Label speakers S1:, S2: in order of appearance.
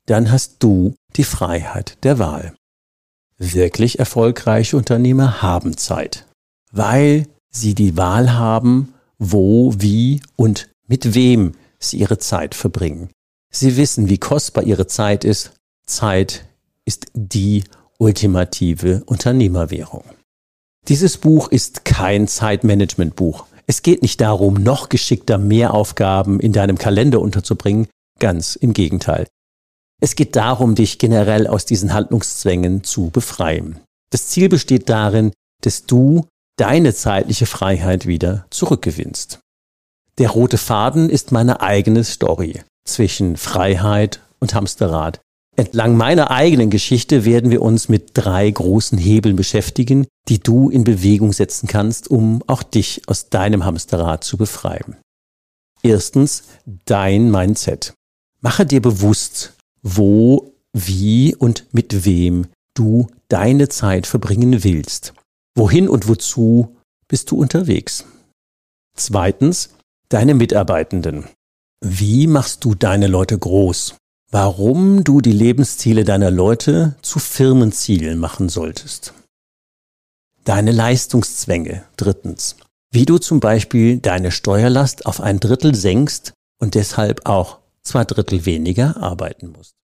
S1: dann hast du die Freiheit der Wahl. Wirklich erfolgreiche Unternehmer haben Zeit, weil sie die Wahl haben, wo, wie und mit wem sie ihre Zeit verbringen. Sie wissen, wie kostbar ihre Zeit ist. Zeit ist die ultimative Unternehmerwährung. Dieses Buch ist kein Zeitmanagementbuch. Es geht nicht darum, noch geschickter mehr Aufgaben in deinem Kalender unterzubringen. Ganz im Gegenteil. Es geht darum, dich generell aus diesen Handlungszwängen zu befreien. Das Ziel besteht darin, dass du deine zeitliche Freiheit wieder zurückgewinnst. Der rote Faden ist meine eigene Story zwischen Freiheit und Hamsterrad. Entlang meiner eigenen Geschichte werden wir uns mit 3 großen Hebeln beschäftigen, die du in Bewegung setzen kannst, um auch dich aus deinem Hamsterrad zu befreien. Erstens, dein Mindset. Mache dir bewusst, wo, wie und mit wem du deine Zeit verbringen willst. Wohin und wozu bist du unterwegs? Zweitens, deine Mitarbeitenden. Wie machst du deine Leute groß? Warum du die Lebensziele deiner Leute zu Firmenzielen machen solltest. Deine Leistungszwänge. Drittens, wie du zum Beispiel deine Steuerlast auf 1/3 senkst und deshalb auch 2/3 weniger arbeiten musst.